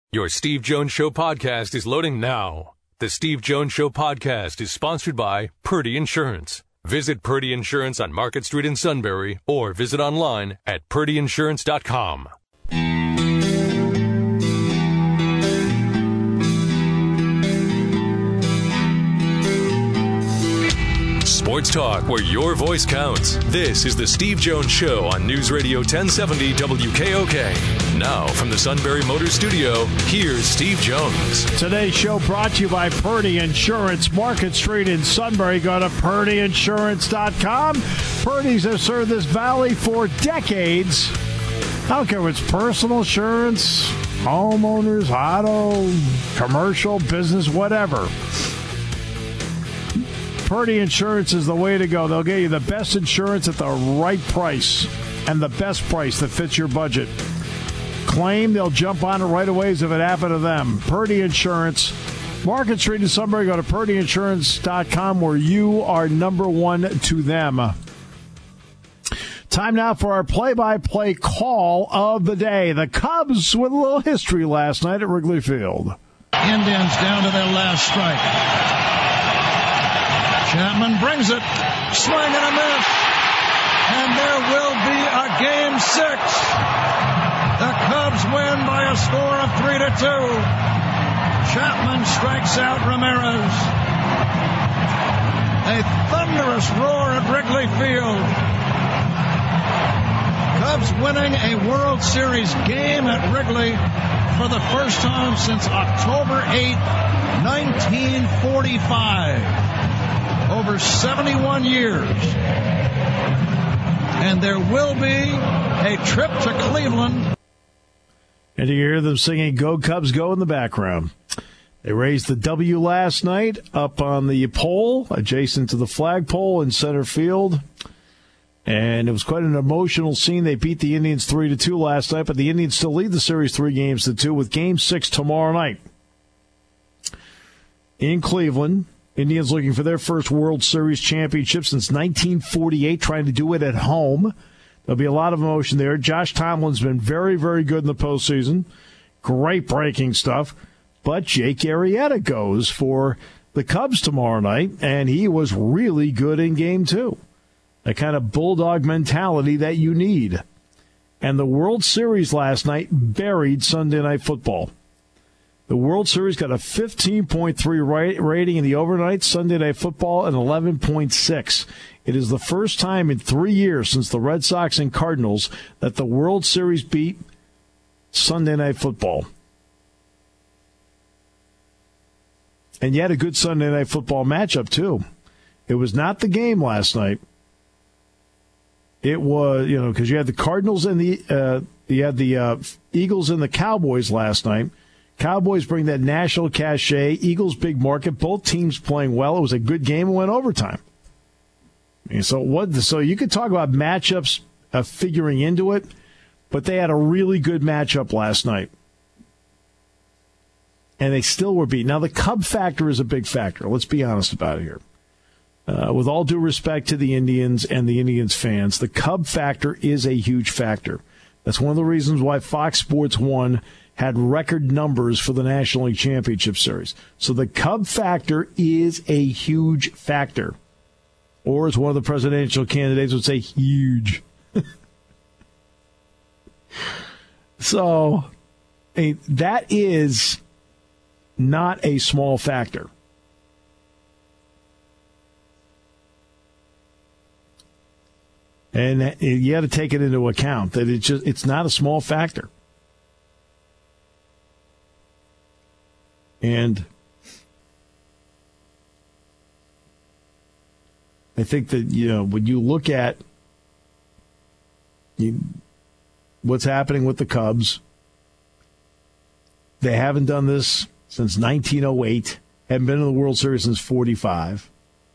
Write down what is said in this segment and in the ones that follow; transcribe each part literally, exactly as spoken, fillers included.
Your Steve Jones Show podcast is loading now. The Steve Jones Show podcast is sponsored by Purdy Insurance. Visit Purdy Insurance on Market Street in Sunbury or visit online at purdy insurance dot com. Sports talk where your voice counts. This is the Steve Jones Show on News Radio ten seventy W K O K. Now from the Sunbury Motors Studio, here's Steve Jones. Today's show brought to you by Purdy Insurance, Market Street in Sunbury. Go to purdy insurance dot com. Purdy's have served this valley for decades. I don't care if it's personal insurance, homeowners, auto, commercial, business, whatever. Purdy Insurance is the way to go. They'll get you the best insurance at the right price and the best price that fits your budget. Claim, they'll jump on it right away as if it happened to them. Purdy Insurance, Market Street in Sunbury. Go to purdy insurance dot com where you are number one to them. Time now for our play-by-play call of the day. The Cubs with a little history last night at Wrigley Field. Indians down to their last strike. Chapman brings it, swing and a miss, and there will be a game six. The Cubs win by a score of three to two. Chapman strikes out Ramirez. A thunderous roar at Wrigley Field. Cubs winning a World Series game at Wrigley for the first time since October eighth, nineteen forty-five. Over seventy-one years. And there will be a trip to Cleveland. And you hear them singing Go Cubs Go in the background. They raised the W last night up on the pole, adjacent to the flagpole in center field. And it was quite an emotional scene. They beat the Indians three to two last night, but the Indians still lead the series three games to two with game six tomorrow night. In Cleveland, Indians looking for their first World Series championship since nineteen forty-eight, trying to do it at home. There'll be a lot of emotion there. Josh Tomlin's been very, very good in the postseason. Great breaking stuff. But Jake Arrieta goes for the Cubs tomorrow night, and he was really good in game two. The kind of bulldog mentality that you need. And the World Series last night buried Sunday Night Football. The World Series got a fifteen point three rating in the overnight. Sunday Night Football an eleven point six. It is the first time in three years since the Red Sox and Cardinals that the World Series beat Sunday Night Football. And you had a good Sunday Night Football matchup, too. It was not the game last night. It was, you know, because you had the Cardinals and the, uh, you had the uh, Eagles and the Cowboys last night. Cowboys bring that national cachet. Eagles, big market. Both teams playing well. It was a good game and went overtime. And so what? So you could talk about matchups uh, figuring into it, but they had a really good matchup last night. And they still were beat. Now, the Cub factor is a big factor. Let's be honest about it here. Uh, with all due respect to the Indians and the Indians fans, the Cub factor is a huge factor. That's one of the reasons why Fox Sports one had record numbers for the National League Championship Series. So the Cub factor is a huge factor. Or as one of the presidential candidates would say, huge. So I mean, that is not a small factor. And you got to take it into account that it's just it's not a small factor. And I think that, you know, when you look at you, what's happening with the Cubs, they haven't done this since nineteen oh eight, haven't been in the World Series since forty-five.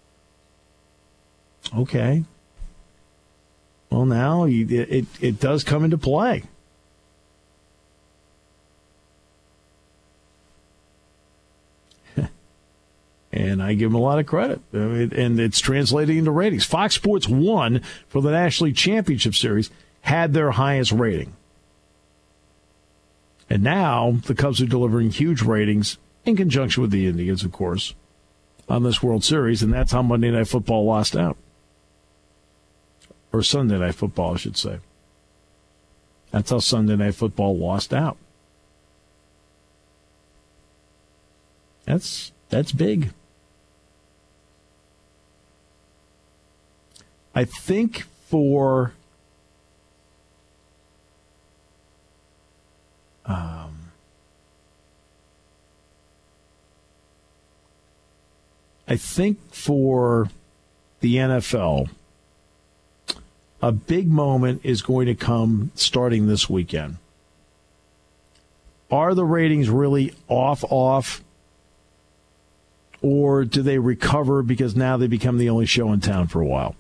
Okay. Well, now it, it, it does come into play. And I give them a lot of credit. And it's translating into ratings. Fox Sports one for the National League Championship Series had their highest rating. And now the Cubs are delivering huge ratings in conjunction with the Indians, of course, on this World Series, and that's how Monday Night Football lost out. Or Sunday Night Football, I should say. That's how Sunday Night Football lost out. That's that's big. I think for um, I think for the N F L, a big moment is going to come starting this weekend. Are the ratings really off, off? Or do they recover because now they become the only show in town for a while?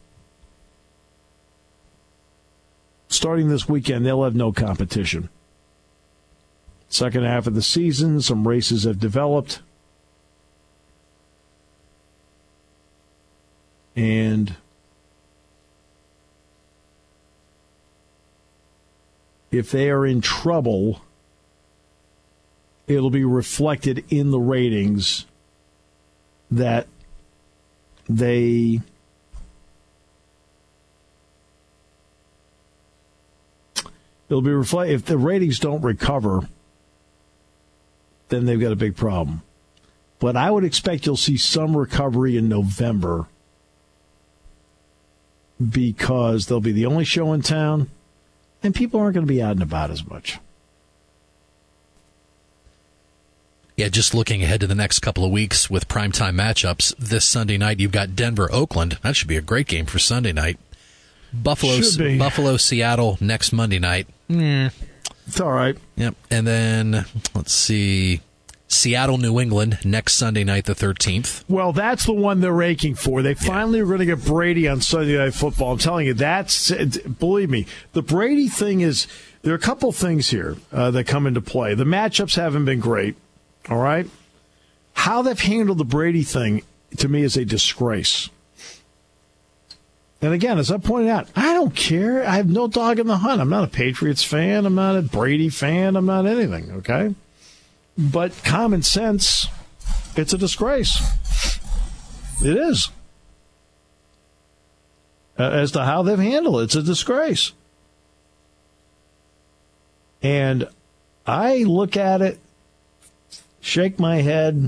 Starting this weekend, they'll have no competition. Second half of the season, some races have developed. And if they are in trouble, it'll be reflected in the ratings that they it'll be reflected. If the ratings don't recover, then they've got a big problem. But I would expect you'll see some recovery in November because they'll be the only show in town and people aren't going to be out and about as much. Yeah, just looking ahead to the next couple of weeks with primetime matchups. This Sunday night, you've got Denver-Oakland. That should be a great game for Sunday night. Buffalo, Buffalo, Seattle next Monday night. Mm. It's all right. Yep. And then, let's see, Seattle, New England next Sunday night, the thirteenth. Well, that's the one they're aching for. They finally yeah. are going to get Brady on Sunday Night Football. I'm telling you, that's, believe me, the Brady thing is, there are a couple things here uh, that come into play. The matchups haven't been great. All right? How they've handled the Brady thing, to me, is a disgrace. And again, as I pointed out, I don't care. I have no dog in the hunt. I'm not a Patriots fan. I'm not a Brady fan. I'm not anything, okay? But common sense, it's a disgrace. It is. As to how they've handled it, it's a disgrace. And I look at it, shake my head,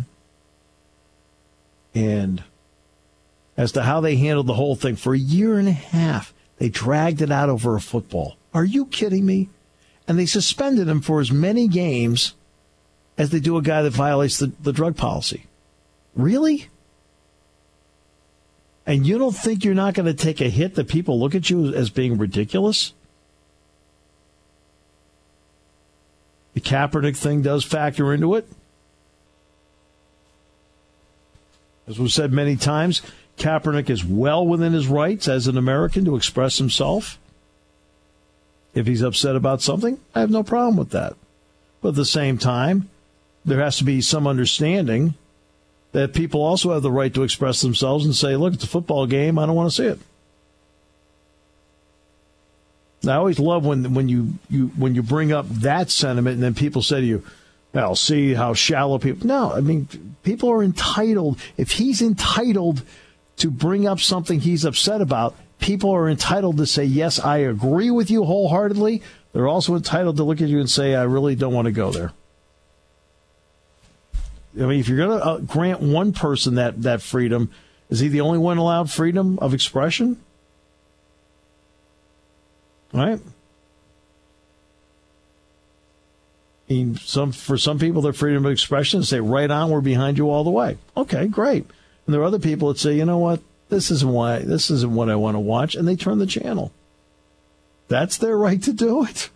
and as to how they handled the whole thing for a year and a half, they dragged it out over a football. Are you kidding me? And they suspended him for as many games as they do a guy that violates the, the drug policy. Really? And you don't think you're not going to take a hit that people look at you as being ridiculous? The Kaepernick thing does factor into it. As we've said many times, Kaepernick is well within his rights as an American to express himself. If he's upset about something, I have no problem with that. But at the same time, there has to be some understanding that people also have the right to express themselves and say, look, it's a football game, I don't want to see it. I always love when when you, you when you bring up that sentiment and then people say to you, well, see how shallow people... No, I mean, people are entitled. If he's entitled to bring up something he's upset about, people are entitled to say, yes, I agree with you wholeheartedly. They're also entitled to look at you and say, I really don't want to go there. I mean, if you're going to uh, grant one person that, that freedom, is he the only one allowed freedom of expression? Right? I mean, some, for some people, their freedom of expression is say, right on, we're behind you all the way. Okay, great. And there are other people that say, you know what, this isn't why, this isn't what I want to watch, and they turn the channel. That's their right to do it.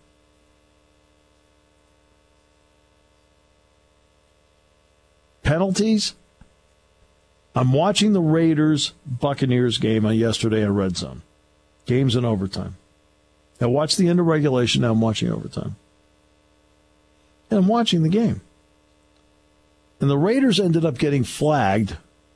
Penalties. I'm watching the Raiders-Buccaneers game on yesterday on Red Zone. Games in overtime. I watched the end of regulation, now I'm watching overtime. And I'm watching the game. And the Raiders ended up getting flagged.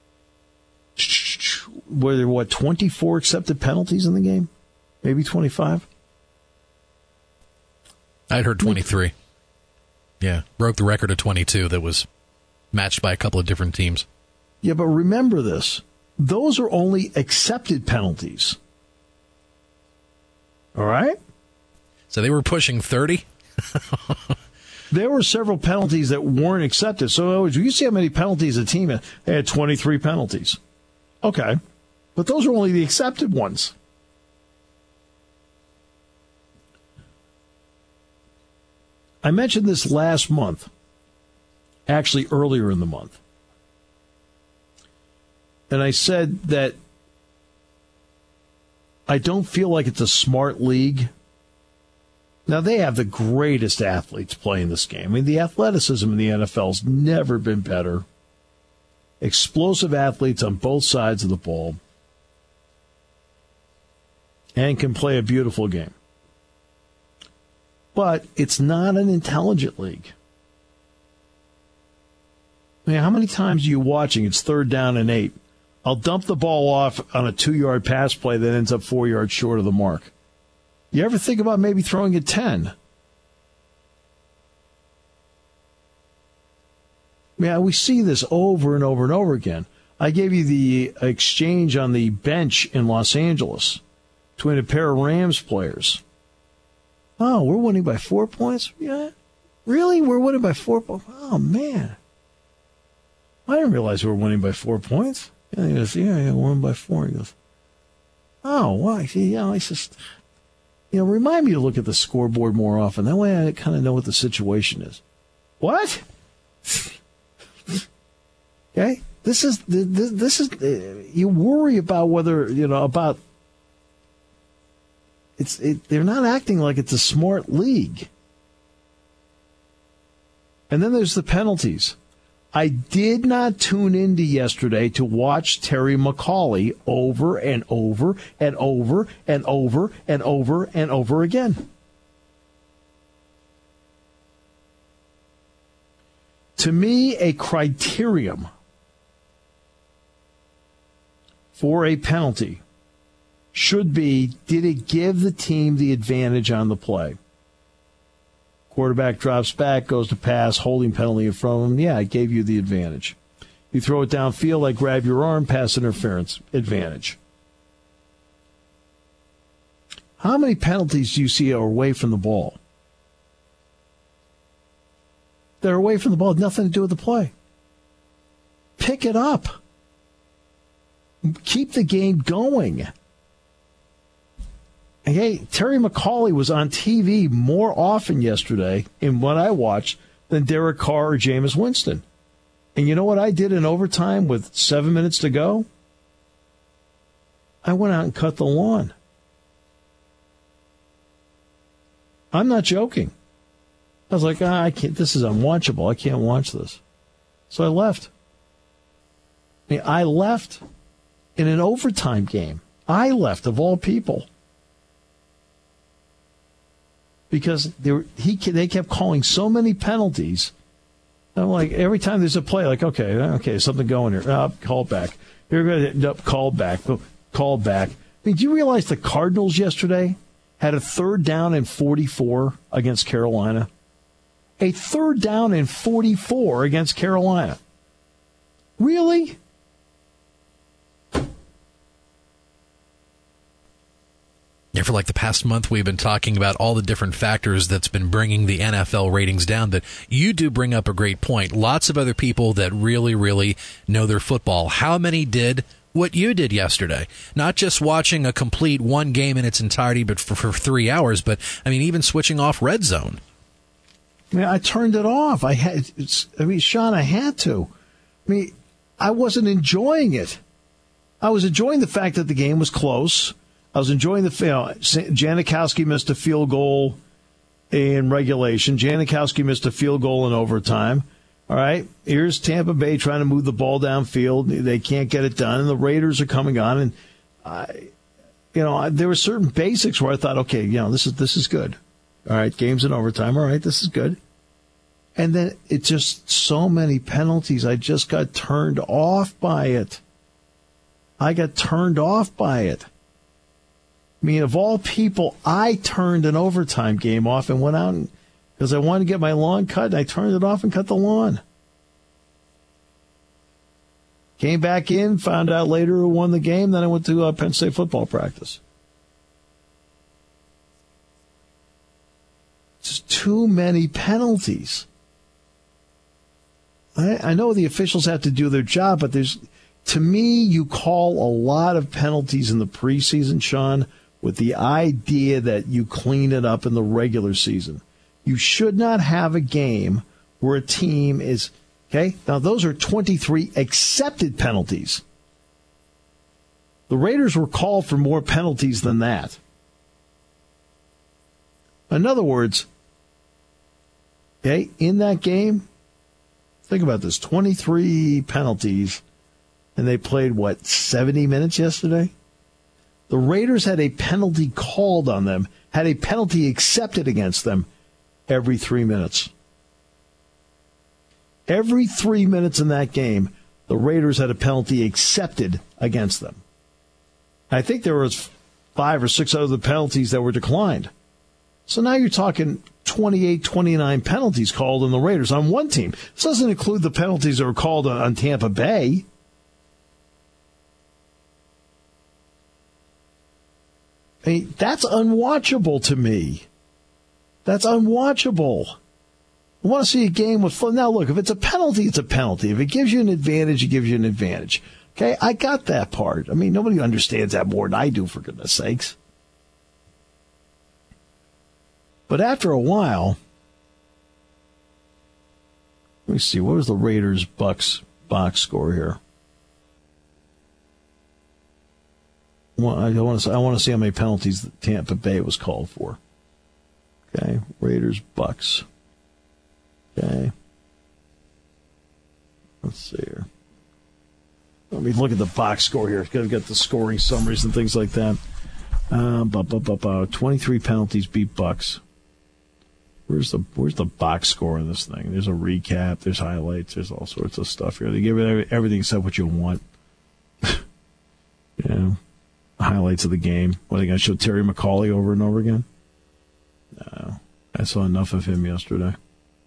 Were there, what, twenty-four accepted penalties in the game? Maybe twenty-five? I'd heard twenty-three. Yeah, broke the record of twenty-two that was matched by a couple of different teams. Yeah, but remember this. Those are only accepted penalties. All right? So they were pushing thirty? There were several penalties that weren't accepted. So you see how many penalties a team had. They had twenty-three penalties. Okay. But those are only the accepted ones. I mentioned this last month, actually earlier in the month. And I said that I don't feel like it's a smart league. Now, they have the greatest athletes playing this game. I mean, the athleticism in the N F L has never been better. Explosive athletes on both sides of the ball. And can play a beautiful game. But it's not an intelligent league. I mean, how many times are you watching? It's third down and eight. I'll dump the ball off on a two-yard pass play that ends up four yards short of the mark. You ever think about maybe throwing it ten? Yeah, we see this over and over and over again. I gave you the exchange on the bench in Los Angeles between a pair of Rams players. Oh, we're winning by four points? Yeah. Really? We're winning by four points? Oh, man. I didn't realize we were winning by four points. Yeah, he goes, yeah, yeah, we're winning by four. He goes, oh, why? See, yeah, I just, you know, remind me to look at the scoreboard more often. That way I kind of know what the situation is. What? Okay? This is, this, this is, you worry about whether, you know, about, It's it, they're not acting like it's a smart league. And then there's the penalties. I did not tune into yesterday to watch Terry McAulay over and over and over and over and over and over again. To me, a criterion for a penalty should be, did it give the team the advantage on the play? Quarterback drops back, goes to pass, holding penalty in front of him. Yeah, it gave you the advantage. You throw it downfield, I grab your arm, pass interference, advantage. How many penalties do you see are away from the ball? They're away from the ball, nothing to do with the play. Pick it up. Keep the game going. Hey, Terry McAulay was on T V more often yesterday in what I watched than Derek Carr or Jameis Winston. And you know what I did in overtime with seven minutes to go? I went out and cut the lawn. I'm not joking. I was like, ah, I can't. This is unwatchable. I can't watch this. So I left. I mean, I left in an overtime game. I left, of all people. Because they were, he they kept calling so many penalties. I'm like, every time there's a play, like, okay, okay, something going here. Oh, call back. Here we go. Nope, call back. Call back. I mean, do you realize the Cardinals yesterday had a third down and forty-four against Carolina? A third down and forty-four against Carolina. Really? Yeah, for like the past month, we've been talking about all the different factors that's been bringing the N F L ratings down. That you do bring up a great point. Lots of other people that really, really know their football. How many did what you did yesterday? Not just watching a complete one game in its entirety, but for, for three hours. But, I mean, even switching off Red Zone. Yeah, I turned it off. I had. It's, I mean, Sean, I had to. I mean, I wasn't enjoying it. I was enjoying the fact that the game was close. I was enjoying the, you know, Janikowski missed a field goal in regulation. Janikowski missed a field goal in overtime. All right, here's Tampa Bay trying to move the ball downfield. They can't get it done, and the Raiders are coming on. And I, you know, there were certain basics where I thought, okay, you know, this is this is good. All right, game's in overtime. All right, this is good. And then it's just so many penalties. I just got turned off by it. I got turned off by it. I mean, of all people, I turned an overtime game off and went out and because I wanted to get my lawn cut, and I turned it off and cut the lawn. Came back in, found out later who won the game, then I went to uh, Penn State football practice. Just too many penalties. I, I know the officials have to do their job, but there's, to me, you call a lot of penalties in the preseason, Sean, with the idea that you clean it up in the regular season. You should not have a game where a team is, okay, now those are twenty-three accepted penalties. The Raiders were called for more penalties than that. In other words, okay, in that game, think about this, twenty-three penalties, and they played, what, seventy minutes yesterday? The Raiders had a penalty called on them, had a penalty accepted against them every three minutes. Every three minutes in that game, the Raiders had a penalty accepted against them. I think there was five or six other penalties that were declined. So now you're talking twenty-eight, twenty-nine penalties called on the Raiders on one team. This doesn't include the penalties that were called on Tampa Bay. I mean, that's unwatchable to me. That's unwatchable. I want to see a game with fun. Now, look, if it's a penalty, it's a penalty. If it gives you an advantage, it gives you an advantage. Okay, I got that part. I mean, nobody understands that more than I do, for goodness sakes. But after a while, let me see, what was the Raiders Bucks box score here? Well, I want to I want to see how many penalties that Tampa Bay was called for. Okay, Raiders Bucks. Okay, let's see here. Let me look at the box score here. I've got the scoring summaries and things like that. Um, bu- bu- bu- bu- twenty-three penalties beat Bucks. Where's the Where's the box score in this thing? There's a recap. There's highlights. There's all sorts of stuff here. They give it everything except what you want. Yeah. Highlights of the game. What, are they going to show Terry McAulay over and over again? No. I saw enough of him yesterday.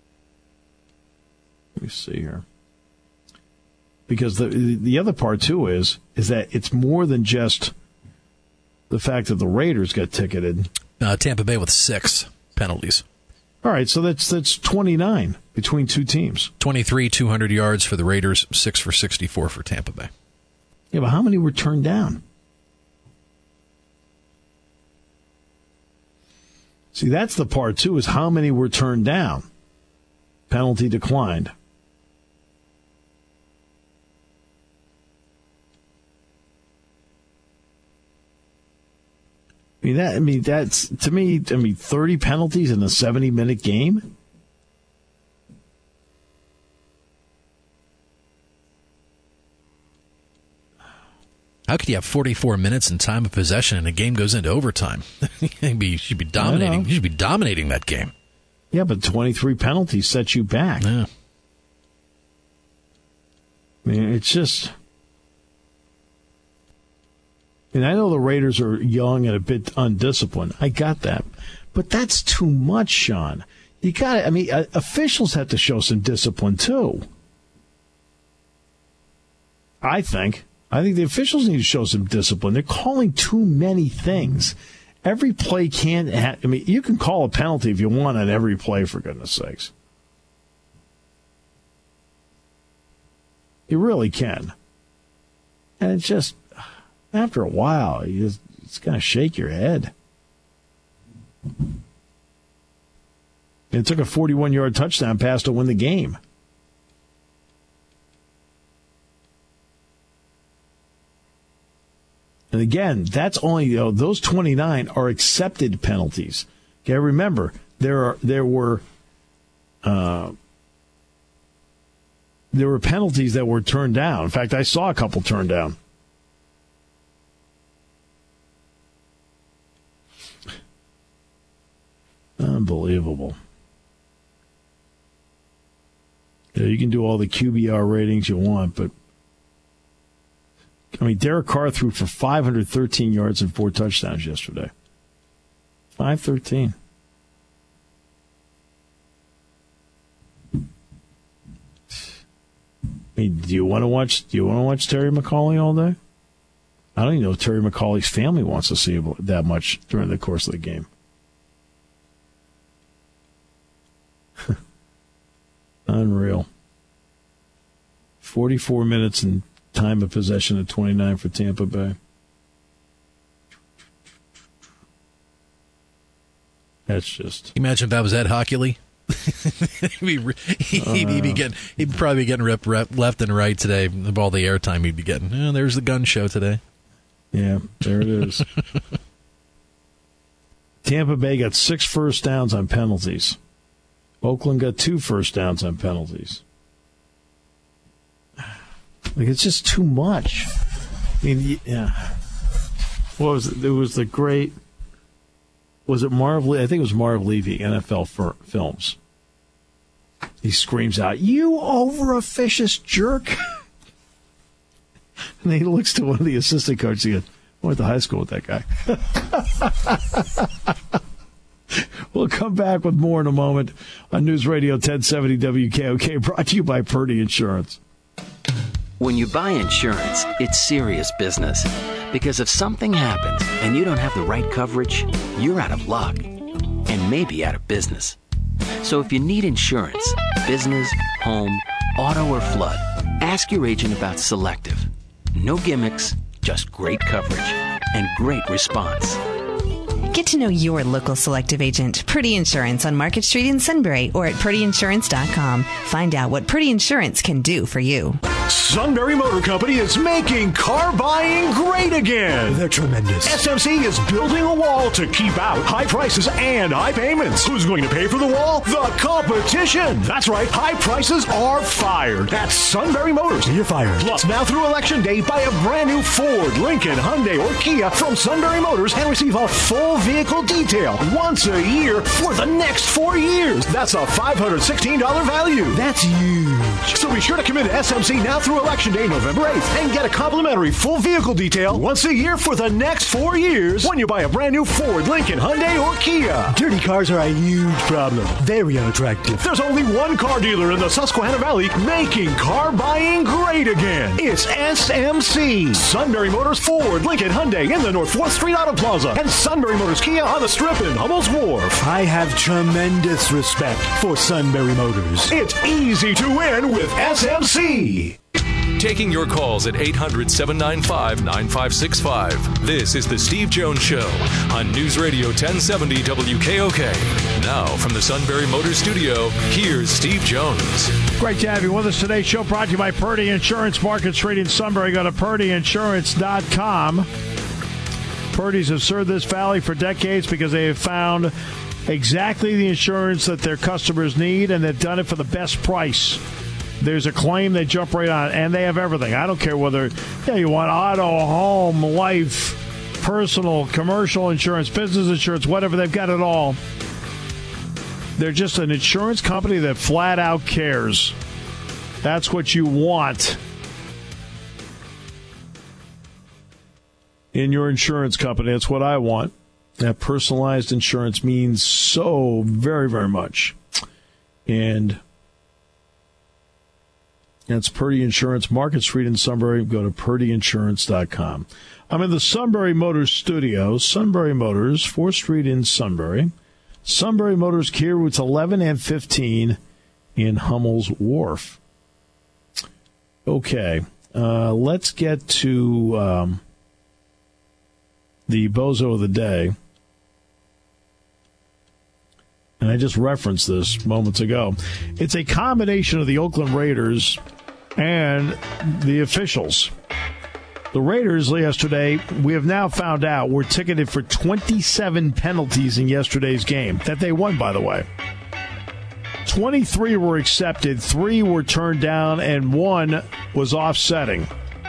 Let me see here. Because the the other part, too, is is that it's more than just the fact that the Raiders got ticketed. Uh, Tampa Bay with six penalties. All right, so that's that's twenty-nine between two teams. twenty-three, two hundred yards for the Raiders, six for sixty-four for Tampa Bay. Yeah, but how many were turned down? See, that's the part, too, is how many were turned down. Penalty declined. I mean, that, I mean, that's, to me, I mean, thirty penalties in a seventy-minute game? How could you have forty-four minutes in time of possession and a game goes into overtime? You should be dominating. You should be dominating that game. Yeah, but twenty-three penalties set you back. Yeah. I mean, it's just... And I know the Raiders are young and a bit undisciplined. I got that. But that's too much, Sean. You got to, I mean, uh, officials have to show some discipline, too. I think. I think the officials need to show some discipline. They're calling too many things. Every play can't have, I mean, you can call a penalty if you want on every play, for goodness sakes. You really can. And it's just, after a while, you just, it's going to shake your head. It took a forty-one-yard touchdown pass to win the game. And again, that's only, you know, those twenty-nine are accepted penalties. Okay, remember, there are there were uh, there were penalties that were turned down. In fact, I saw a couple turned down. Unbelievable. Yeah, you can do all the Q B R ratings you want, but I mean, Derek Carr threw for five hundred thirteen yards and four touchdowns yesterday. five thirteen. I mean, do you want to watch? Do you want to watch Terry McAulay all day? I don't even know if Terry McAulay's family wants to see him that much during the course of the game. Unreal. forty-four minutes and time of possession at twenty-nine for Tampa Bay. That's just... Imagine if that was Ed Hockley. he'd, be, he'd, he'd be getting, he'd probably be getting ripped left and right today of all the airtime he'd be getting. Oh, there's the gun show today. Yeah, there it is. Tampa Bay got six first downs on penalties. Oakland got two first downs on penalties. Like, it's just too much. I mean, yeah. What was it? It was the great... Was it Marv Levy? I think it was Marv Levy, N F L Films. He screams out, "You over-officious jerk!" And he looks to one of the assistant coaches and goes, I went to high school with that guy. We'll come back with more in a moment on News Radio ten seventy W K O K, brought to you by Purdy Insurance. When you buy insurance, it's serious business. Because if something happens and you don't have the right coverage, you're out of luck. And maybe out of business. So if you need insurance, business, home, auto, or flood, ask your agent about Selective. No gimmicks, just great coverage and great response. Get to know your local Selective agent, Purdy Insurance, on Market Street in Sunbury or at purdy insurance dot com. Find out what Purdy Insurance can do for you. Sunbury Motor Company is making car buying great again. They're tremendous. S M C is building a wall to keep out high prices and high payments. Who's going to pay for the wall? The competition. That's right. High prices are fired at Sunbury Motors. You're fired. Plus, now through Election Day, buy a brand new Ford, Lincoln, Hyundai, or Kia from Sunbury Motors and receive a full vehicle detail once a year for the next four years. That's a five hundred sixteen dollars value. That's huge. So be sure to commit to S M C now through Election Day, November eighth, and get a complimentary full vehicle detail once a year for the next four years when you buy a brand new Ford, Lincoln, Hyundai, or Kia. Dirty cars are a huge problem. Very unattractive. There's only one car dealer in the Susquehanna Valley making car buying great again. It's S M C. Sunbury Motors Ford, Lincoln, Hyundai in the North fourth Street Auto Plaza, and Sunbury Motors Kia on the Strip in Hummel's Wharf. I have tremendous respect for Sunbury Motors. It's easy to win with S M C. Taking your calls at eight hundred, seven nine five, nine five six five. This is the Steve Jones Show on News Radio ten seventy W K O K. Now from the Sunbury Motors Studio, here's Steve Jones. Great to have you with us today. Show brought to you by Purdy Insurance, Market Street in Sunbury. Go to purdy insurance dot com. Purdy's have served this valley for decades because they have found exactly the insurance that their customers need, and they've done it for the best price. There's a claim, they jump right on it, and they have everything. I don't care whether yeah, you want auto, home, life, personal, commercial insurance, business insurance, whatever. They've got it all. They're just an insurance company that flat out cares. That's what you want in your insurance company. That's what I want. That personalized insurance means so very, very much. And that's Purdy Insurance, Market Street in Sunbury. Go to purdy insurance dot com. I'm in the Sunbury Motors studio. Sunbury Motors, fourth Street in Sunbury. Sunbury Motors, Kia routes eleven and fifteen in Hummel's Wharf. Okay, uh, let's get to um, the bozo of the day. And I just referenced this moments ago. It's a combination of the Oakland Raiders and the officials. The Raiders yesterday, we have now found out, were ticketed for twenty-seven penalties in yesterday's game, that they won, by the way. twenty-three were accepted, three were turned down, and one was offsetting.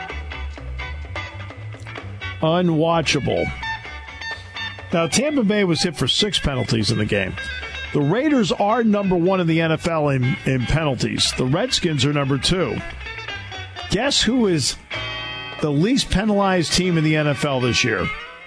Unwatchable. Now, Tampa Bay was hit for six penalties in the game. The Raiders are number one in the N F L in, in penalties. The Redskins are number two. Guess who is the least penalized team in the N F L this year?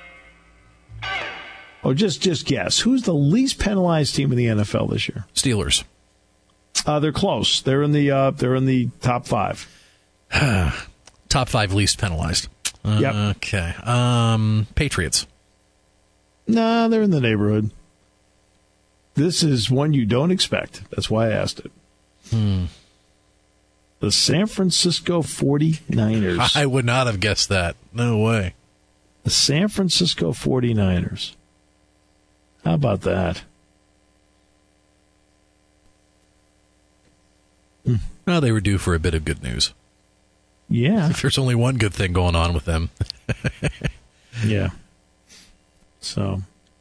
Oh, just just guess. Who's the least penalized team in the N F L this year? Steelers. Uh, they're close. They're in the uh, they're in the top five. Top five least penalized. Yep. Okay. Um, Patriots. Nah, they're in the neighborhood. This is one you don't expect. That's why I asked it. Hmm. The San Francisco forty-niners. I would not have guessed that. No way. The San Francisco forty-niners. How about that? Hmm. Well, they were due for a bit of good news. Yeah. If there's only one good thing going on with them. Yeah. So.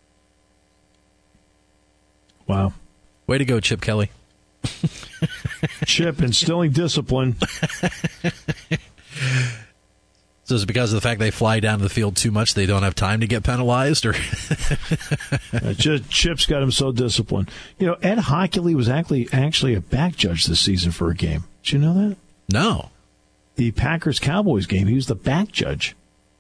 Wow. Way to go, Chip Kelly. Chip instilling discipline. So is it because of the fact they fly down to the field too much they don't have time to get penalized? Or uh, just, Chip's got him so disciplined. You know, Ed Hockley was actually actually a back judge this season for a game. Did you know that? No. The Packers-Cowboys game, he was the back judge.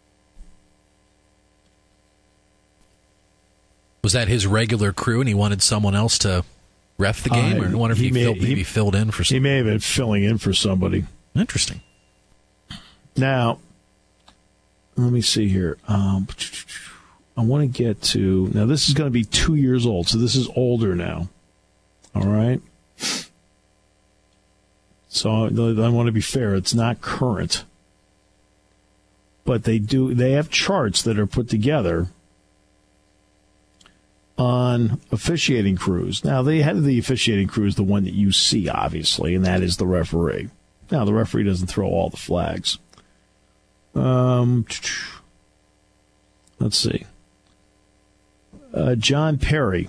Was that his regular crew and he wanted someone else to ref the game? Uh, or I wonder if he, he may, filled, maybe he, filled in for somebody. He may have been filling in for somebody. Interesting. Now, let me see here. Um, I want to get to... Now, this is going to be two years old, so this is older now. All right? So I want to be fair. It's not current. But they do. They have charts that are put together on officiating crews. Now, the head of the officiating crew is the one that you see, obviously, and that is the referee. Now, the referee doesn't throw all the flags. Um, let's see. Uh, John Perry.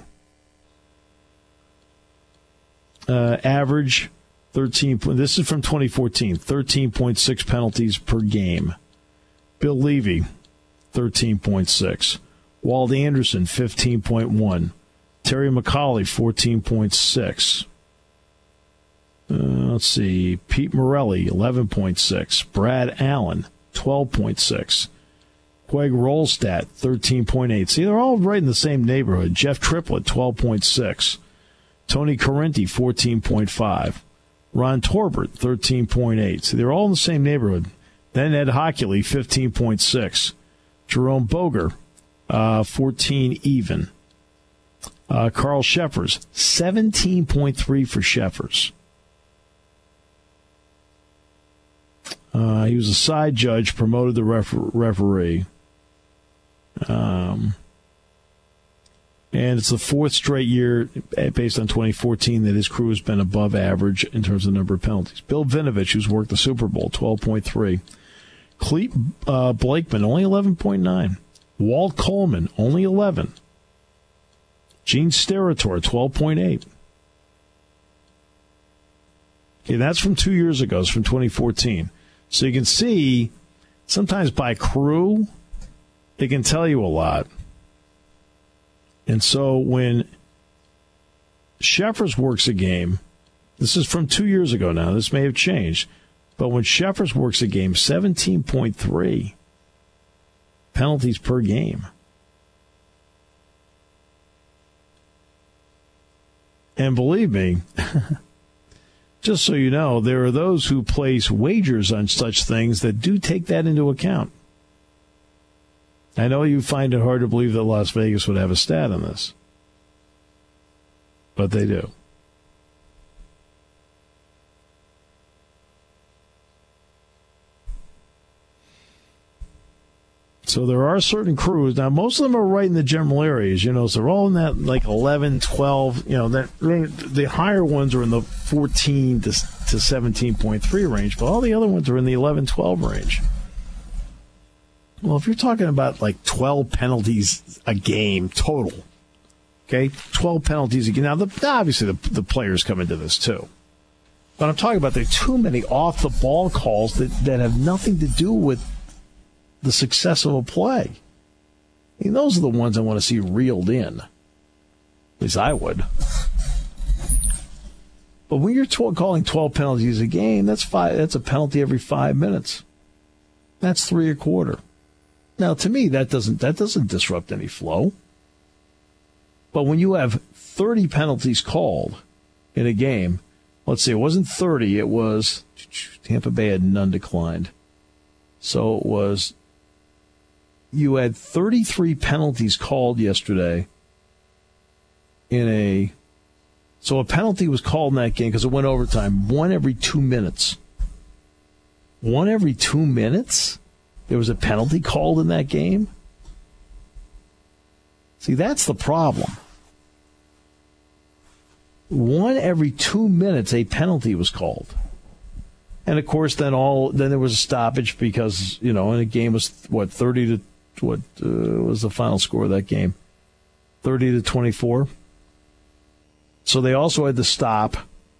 Uh, average thirteen. This is from twenty fourteen. thirteen point six penalties per game. Bill Levy, thirteen point six. Walt Anderson, fifteen point one. Terry McCauley, fourteen point six. Uh, let's see. Pete Morelli, eleven point six. Brad Allen, twelve point six. Greg Rolstadt, thirteen point eight. See, they're all right in the same neighborhood. Jeff Triplett, twelve point six. Tony Correnti, fourteen point five. Ron Torbert, thirteen point eight. See, they're all in the same neighborhood. Then Ed Hockley, fifteen point six. Jerome Boger, uh, fourteen even. Uh, Carl Sheffers, seventeen point three for Sheffers. Uh, he was a side judge, promoted the refer- referee. Um, and it's the fourth straight year, based on twenty fourteen, that his crew has been above average in terms of the number of penalties. Bill Vinovich, who's worked the Super Bowl, twelve point three. Clete uh, Blakeman, only eleven point nine. Walt Coleman, only eleven. Gene Steratore, twelve point eight. Okay, that's from two years ago. It's from twenty fourteen. So you can see, sometimes by crew, it can tell you a lot. And so when Sheffers works a game, this is from two years ago now, this may have changed, but when Sheffers works a game, seventeen point three penalties per game. And believe me, just so you know, there are those who place wagers on such things that do take that into account. I know you find it hard to believe that Las Vegas would have a stat on this, but they do. So there are certain crews. Now, most of them are right in the general areas, you know, so they're all in that like eleven, twelve, you know, that the higher ones are in the fourteen to seventeen point three range, but all the other ones are in the eleven, twelve range. Well, if you're talking about like twelve penalties a game total, okay, twelve penalties a game. Now, the, obviously the, the players come into this too. But I'm talking about there are too many off-the-ball calls that, that have nothing to do with the success of a play. I mean, those are the ones I want to see reeled in. At least I would. But when you're t- calling twelve penalties a game, that's five. That's a penalty every five minutes. That's three a quarter. Now, to me, that doesn't that doesn't disrupt any flow. But when you have thirty penalties called in a game, let's see, it wasn't thirty, it was Tampa Bay had none declined. So it was, you had thirty-three penalties called yesterday in a, so a penalty was called in that game because it went overtime, one every two minutes. One every two minutes? There was a penalty called in that game? See, that's the problem. One every two minutes, a penalty was called. And, of course, then all then there was a stoppage because, you know, and the game was, what, thirty to, what uh, was the final score of that game? thirty to twenty-four. So they also had to stop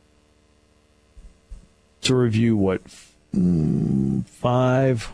to review, what, mm, five,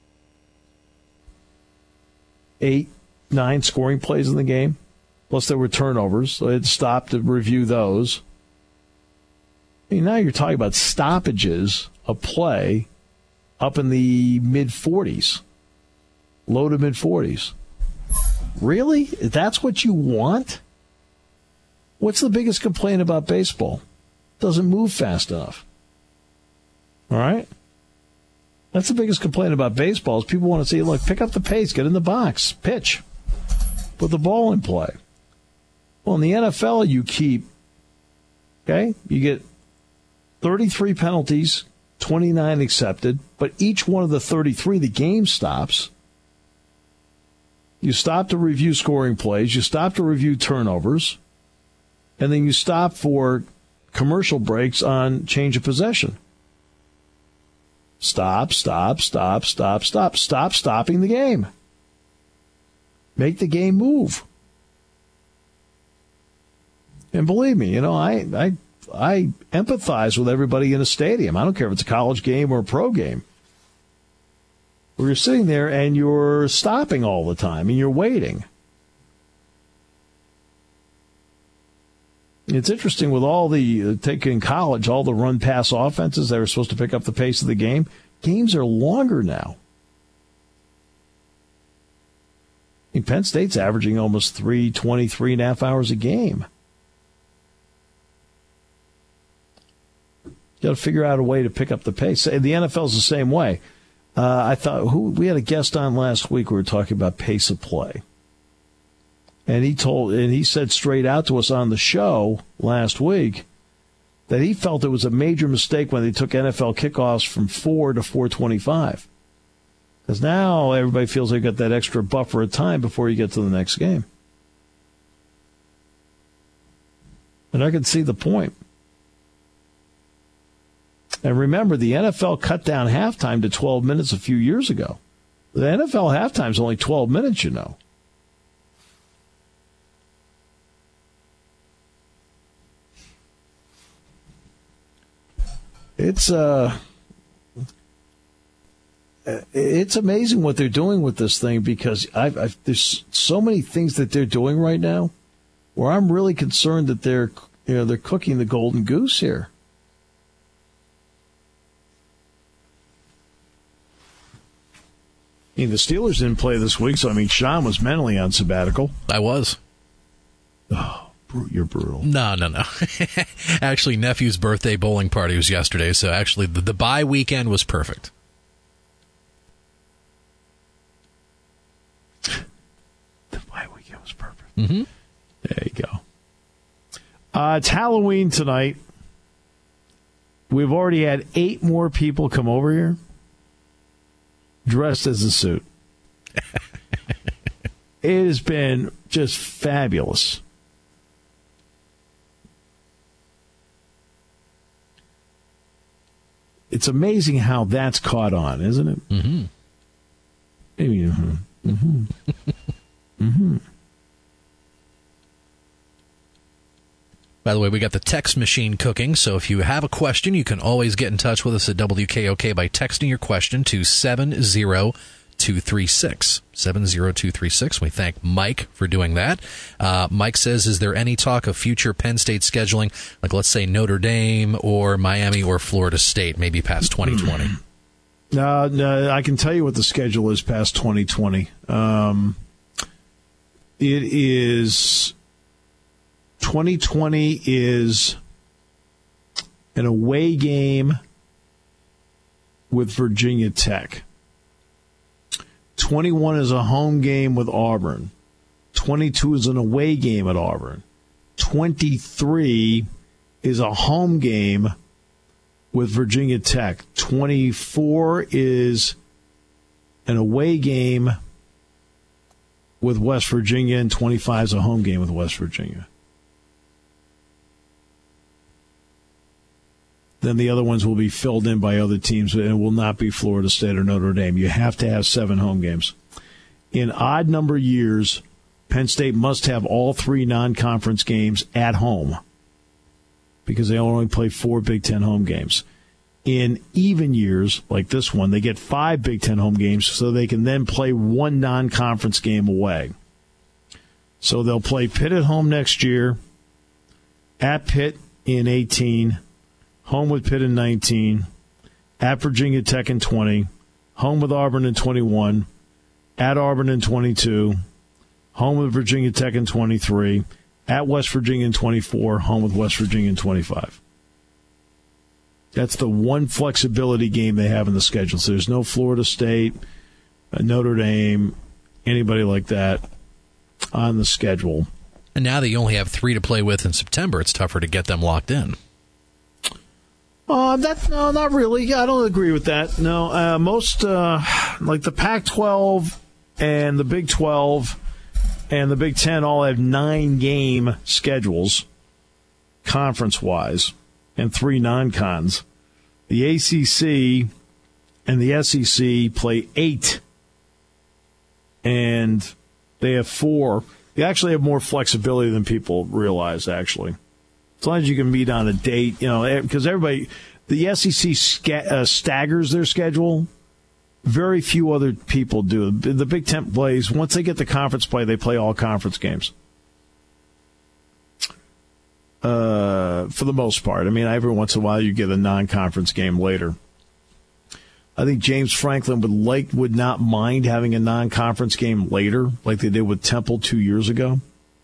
eight, nine scoring plays in the game. Plus there were turnovers, so they had to stop to review those. I mean, now you're talking about stoppages of play up in the mid-forties, low to mid-forties. Really? That's what you want? What's the biggest complaint about baseball? It doesn't move fast enough. All right? That's the biggest complaint about baseball is people want to say, look, pick up the pace, get in the box, pitch, put the ball in play. Well, in the N F L, you keep, okay, you get thirty-three penalties, twenty-nine accepted, but each one of the thirty-three, the game stops. You stop to review scoring plays, you stop to review turnovers, and then you stop for commercial breaks on change of possession. Stop, stop, stop, stop, stop. Stop stopping the game. Make the game move. And believe me, you know, I, I I empathize with everybody in a stadium. I don't care if it's a college game or a pro game. Where you're sitting there and you're stopping all the time and you're waiting. It's interesting with all the, uh, taking college, all the run-pass offenses that are supposed to pick up the pace of the game, games are longer now. I mean, Penn State's averaging almost three, twenty-three and a half hours a game. You got to figure out a way to pick up the pace. The N F L's the same way. Uh, I thought who we had a guest on last week. We were talking about pace of play, and he told and he said straight out to us on the show last week that he felt it was a major mistake when they took N F L kickoffs from four to four twenty-five, because now everybody feels they've got that extra buffer of time before you get to the next game, and I can see the point. And remember, the N F L cut down halftime to twelve minutes a few years ago. The N F L halftime is only twelve minutes, you know. It's uh, it's amazing what they're doing with this thing because I've, I've, there's so many things that they're doing right now where I'm really concerned that they're you know they're cooking the golden goose here. I mean, the Steelers didn't play this week, so, I mean, Sean was mentally on sabbatical. I was. Oh, you're brutal. No, no, no. Actually, nephew's birthday bowling party was yesterday, so actually the, the bye weekend was perfect. The bye weekend was perfect. Mm-hmm. There you go. Uh, it's Halloween tonight. We've already had eight more people come over here dressed as a suit. It has been just fabulous. It's amazing how that's caught on, isn't it? Mm-hmm. Maybe, uh-huh. Mm-hmm. Mm-hmm. By the way, we got the text machine cooking, so if you have a question, you can always get in touch with us at W K O K by texting your question to seven zero two three six. seven zero two three six. We thank Mike for doing that. Uh, Mike says, is there any talk of future Penn State scheduling, like let's say Notre Dame or Miami or Florida State, maybe past twenty twenty? No, no, I can tell you what the schedule is past twenty twenty. Um, it is... twenty twenty is an away game with Virginia Tech. twenty-one is a home game with Auburn. twenty-two is an away game at Auburn. twenty-three is a home game with Virginia Tech. twenty-four is an away game with West Virginia, and twenty-five is a home game with West Virginia. Then the other ones will be filled in by other teams, and it will not be Florida State or Notre Dame. You have to have seven home games. In odd number years, Penn State must have all three non-conference games at home because they only play four Big Ten home games. In even years, like this one, they get five Big Ten home games so they can then play one non-conference game away. So they'll play Pitt at home next year, at Pitt in eighteen, home with Pitt in nineteen, at Virginia Tech in twenty, home with Auburn in twenty-one, at Auburn in twenty-two, home with Virginia Tech in twenty-three, at West Virginia in twenty-four, home with West Virginia in twenty-five. That's the one flexibility game they have in the schedule. So there's no Florida State, Notre Dame, anybody like that on the schedule. And now that you only have three to play with in September, it's tougher to get them locked in. Uh, that, no, not really. I don't agree with that. No, uh, most, uh, like the Pac twelve and the Big twelve and the Big Ten all have nine-game schedules, conference-wise, and three non-cons. The A C C and the S E C play eight, and they have four. They actually have more flexibility than people realize, actually. As long as you can meet on a date, you know, because everybody, the S E C sca- uh, staggers their schedule. Very few other people do. The Big Ten plays, once they get the conference play, they play all conference games. Uh, for the most part. I mean, every once in a while you get a non-conference game later. I think James Franklin would like would not mind having a non-conference game later, like they did with Temple two years ago.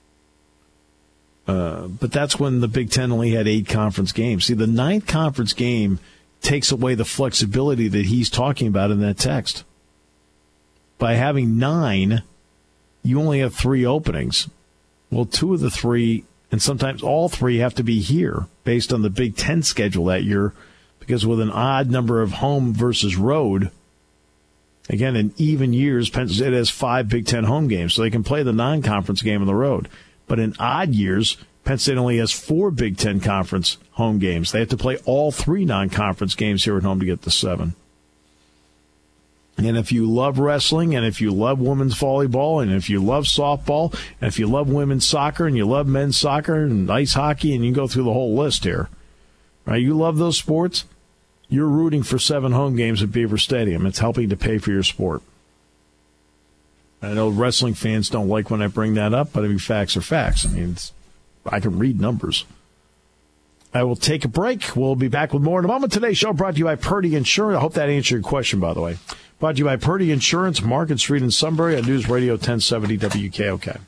Uh, but that's when the Big Ten only had eight conference games. See, the ninth conference game takes away the flexibility that he's talking about in that text. By having nine, you only have three openings. Well, two of the three, and sometimes all three, have to be here based on the Big Ten schedule that year, because with an odd number of home versus road, again, in even years, Penn State has five Big Ten home games, so they can play the non-conference game on the road. But in odd years, Penn State only has four Big Ten conference home games. They have to play all three non-conference games here at home to get to seven. And if you love wrestling, and if you love women's volleyball, and if you love softball, and if you love women's soccer, and you love men's soccer, and ice hockey, and you can go through the whole list here, right? You love those sports, you're rooting for seven home games at Beaver Stadium. It's helping to pay for your sport. I know wrestling fans don't like when I bring that up, but I mean, facts are facts. I mean, it's, I can read numbers. I will take a break. We'll be back with more in a moment. Today's show brought to you by Purdy Insurance. I hope that answered your question, by the way. Brought to you by Purdy Insurance, Market Street in Sunbury on News Radio ten seventy W K O K.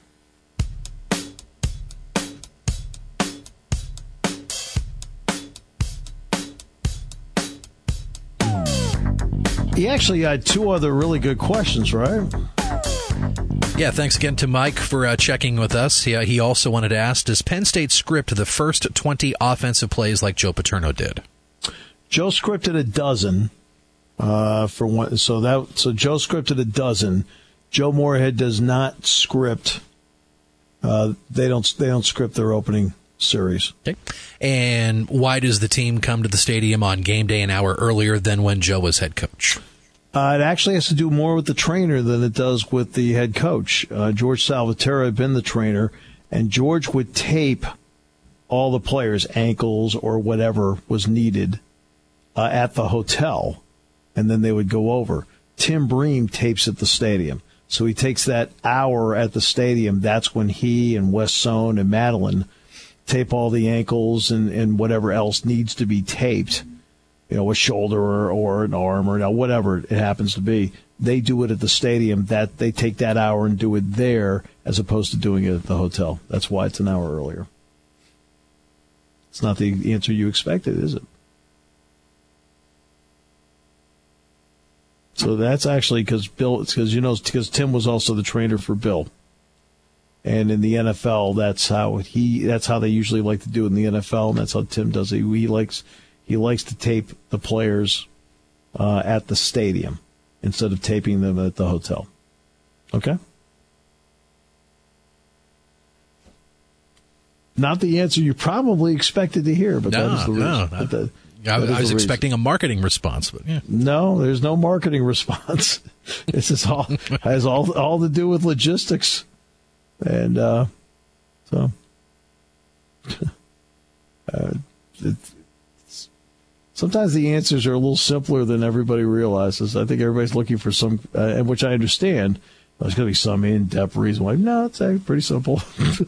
He actually had two other really good questions, right? Yeah, thanks again to Mike for uh, checking with us. He, uh, he also wanted to ask, does Penn State script the first twenty offensive plays like Joe Paterno did? Joe scripted a dozen. Uh, for one, so that so Joe scripted a dozen. Joe Moorhead does not script. Uh, they don't they don't script their opening series. Okay. And why does the team come to the stadium on game day an hour earlier than when Joe was head coach? Uh, it actually has to do more with the trainer than it does with the head coach. Uh, George Salvatore had been the trainer, and George would tape all the players' ankles or whatever was needed uh, at the hotel, and then they would go over. Tim Bream tapes at the stadium. So he takes that hour at the stadium. That's when he and Wes Sohn and Madeline tape all the ankles and, and whatever else needs to be taped. You know, a shoulder or, or an arm or whatever it happens to be. They do it at the stadium. That they take that hour and do it there as opposed to doing it at the hotel. That's why it's an hour earlier. It's not the answer you expected, is it? So that's actually because Bill, it's because, you know, because Tim was also the trainer for Bill. And in the N F L, that's how he, that's how they usually like to do it in the N F L, and that's how Tim does it. He likes, he likes to tape the players uh, at the stadium instead of taping them at the hotel. Okay? Not the answer you probably expected to hear, but no, that is the no, reason. But the, I, that I was the expecting reason. a marketing response, but yeah. No, there's no marketing response. This is all has all all to do with logistics, and uh, so uh, it, it's, sometimes the answers are a little simpler than everybody realizes. I think everybody's looking for some, uh, and which I understand. There's going to be some in-depth reason why. No, it's actually pretty simple.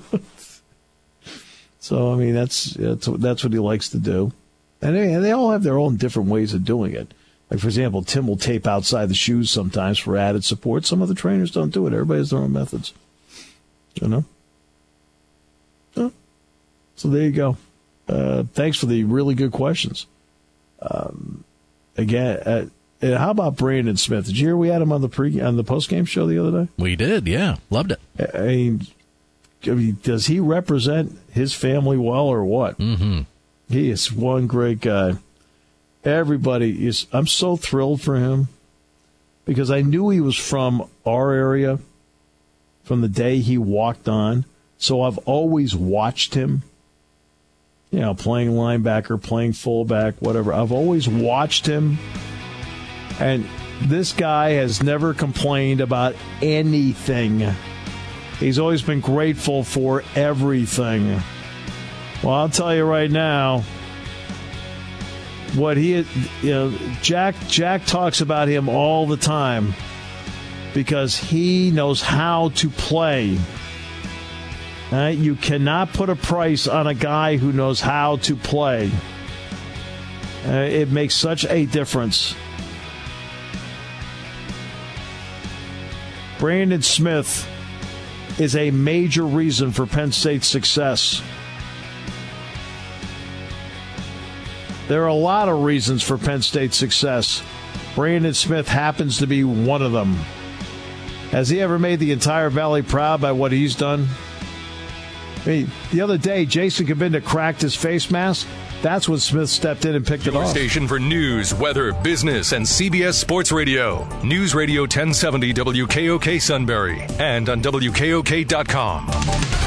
So I mean, that's that's that's what he likes to do. And they, and they all have their own different ways of doing it. Like, for example, Tim will tape outside the shoes sometimes for added support. Some other trainers don't do it. Everybody has their own methods. You know? So, so there you go. Uh, thanks for the really good questions. Um, again, uh, and how about Brandon Smith? Did you hear we had him on the pre on the post-game show the other day? We did, yeah. Loved it. I mean, I mean does he represent his family well or what? Mm-hmm. He is one great guy. Everybody is, I'm so thrilled for him because I knew he was from our area from the day he walked on. So I've always watched him, you know, playing linebacker, playing fullback, whatever. I've always watched him. And this guy has never complained about anything. He's always been grateful for everything. Well, I'll tell you right now, what he, you know, Jack Jack talks about him all the time because he knows how to play. Uh, you cannot put a price on a guy who knows how to play. Uh, it makes such a difference. Brandon Smith is a major reason for Penn State's success. There are a lot of reasons for Penn State's success. Brandon Smith happens to be one of them. Has he ever made the entire Valley proud by what he's done? I mean, the other day, Jason Cabinda cracked his face mask. That's when Smith stepped in and picked it Your off. Station for news, weather, business, and C B S Sports Radio. News Radio ten seventy W K O K Sunbury and on W K O K dot com.